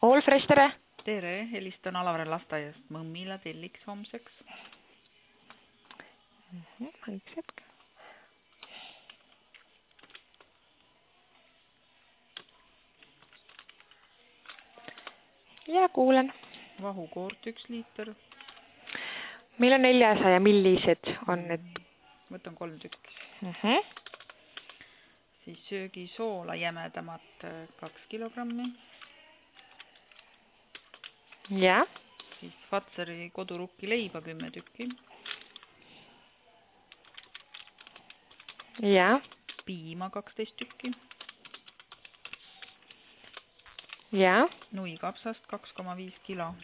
All Fresh, tere! Tere, helistan Alavere lasteaiast mõmmile telliks homseks. Üks hetk. Ja kuulen. Vahukoort 1 liiter. Meil on 400 millised on need? Võtan 3 tükki. Siis söögisoola jämedamat 2 kilogrammi. Ja. Siis Fatseri kodurukki leiba 10 tükki. Ja. Piima 12 tükki. Ja. Nuikapsast 2,5 kilo.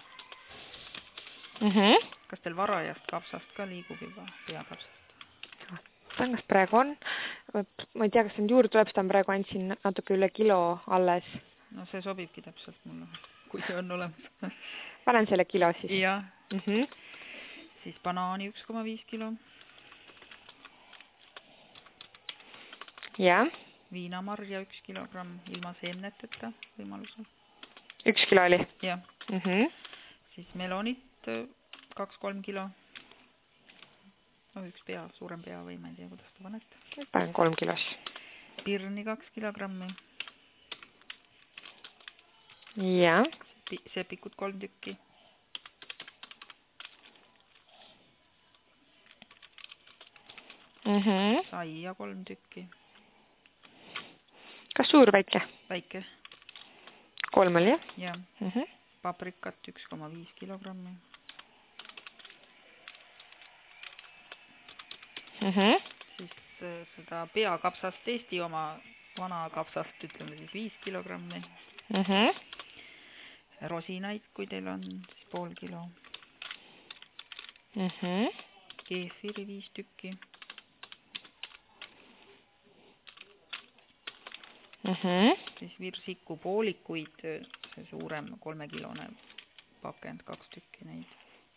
Kas teil varajast kapsast ka liigub juba peakapsast? Kas praegu on? Ma ei tea, kas on juurde tuleb, seda on praegu andsin natuke üle kilo alles. No see sobibki täpselt mulle, kui see on olemas. Panen selle kilo siis. Ja. Siis banaani 1,5 kilo. Ja. Viinamarja 1 kilogramm ilma seemneteta võimalusel. 1 kilo oli? Jah. Siis melonit 2-3 kilo. No 1 pea, suurem pea või ma ei tea, kuidas ta panete. Panen 3 kilos. Pirni 2 kilogrammi. Ja. Sepikut 3 tükki. Saia 3 tükki. Kas suur väike? Väike. 3 oli, jah? Ja. Paprikat 1,5 kilogrammi. Siis seda peakapsast Eesti oma vana kapsast, ütleme siis 5 kilogrammi. Rosinaid, kui teil on, siis pool kilo. Keefiri 5 tükki. Siis virsiku poolikuid, see suurem 3-kilone pakend, 2 tükki neid.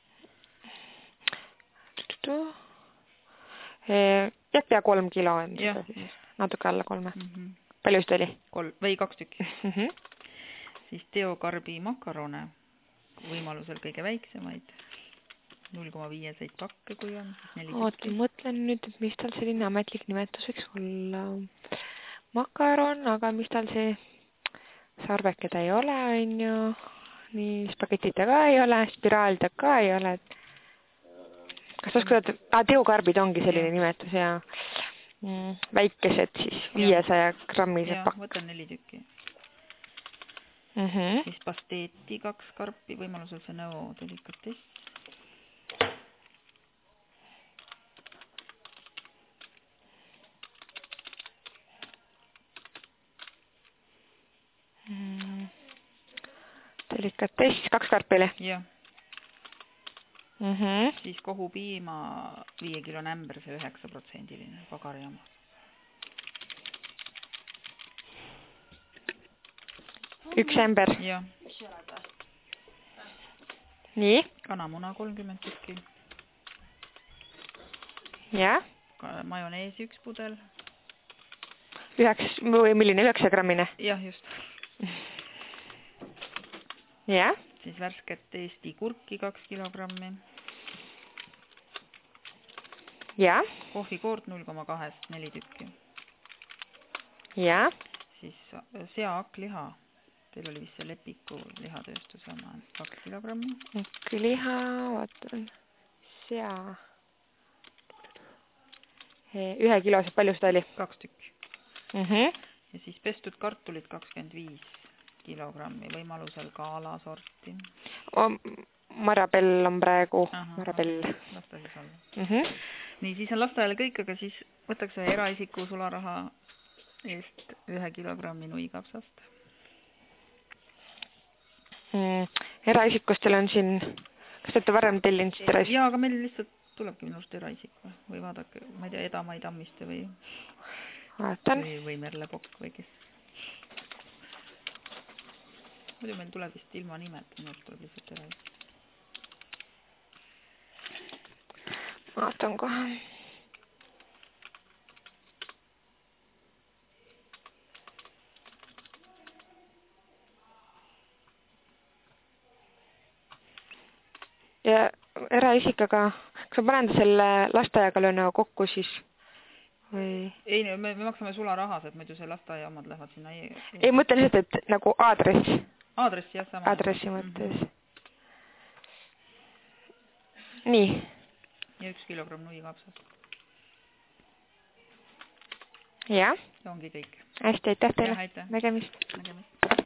Jah, pea 3 kilo on ja, seda siis. Natuke alla 3. Palju seda oli? 3 või 2 tükki. Siis teokarbi makarone, võimalusel kõige väiksemaid. 0,5 pakke, kui on. Oota, mõtlen nüüd, et mis tal selline ametlik nimetus võiks olla. Makaron, aga mis tal see sarvekeda ei ole, on ju. Nii, spagetita ka ei ole, spiraalida ka ei ole. Kas oskad, teokarbid ongi selline nimetus ja väikesed siis 500 grammised pakk. Ja, võtan 4 tükki. Siis pasteeti 2 karpi, võimalusel see nõo delikatess. Delikatess, 2 karpili? Jah. Siis kohupiima 5 kilo ämber, see 9%-line pagarjaama. Üks ämber? Jah. Nii? Kanamuna 30 tükki. Ja? Majoneesi 1 pudel. Milline 9 grammine? Jah, just. Ja? Siis värsket Eesti kurki 2 kilogrammi. Ja? Kohvikoort 0,2, 4 tükki. Ja? Siis seaakliha. Teil oli vist see Lepiku lihatööstuse oma 2 kilogrammi. Liha, vaatan. Sea. 1 kilo, see palju seda oli? 2 tükki. Ja siis pestud kartulid 25 kilogrammi, võimalusel kaalasorti. Marabell on praegu. Marabell. Lasta siis olla. Nii, siis on lasteajale kõik, aga siis võtaks ühe eraisiku sularaha eest 1 kilogrammi nuikapsast. Eraisikust teil on siin, kas te olete varem tellinud siit eraisik? Jaa, aga meil lihtsalt tulebki minust eraisik või vaadake, ma ei tea, Edamai Tammiste või Merle Pokk või kes. Muidu meil tuleb vist ilma nimet, minust tuleb lihtsalt eraisik. Vaatan kohe. ja eraisikaga, kas ma panen selle lasteaiaga löön kokku siis? Või... Ei, me maksame sularahas, et muidu see lasteaiaomad lähevad sinna. Ei, mõtlen lihtsalt, et nagu aadress. Aadressi, jah, sama. Aadressi mõttes. Nii. Ja 1 kilogramm nuikapsast. Ja. Ja ongi kõik. Hästi, aitäh teile. Ja, aitäh. Nägemist. Nägemist.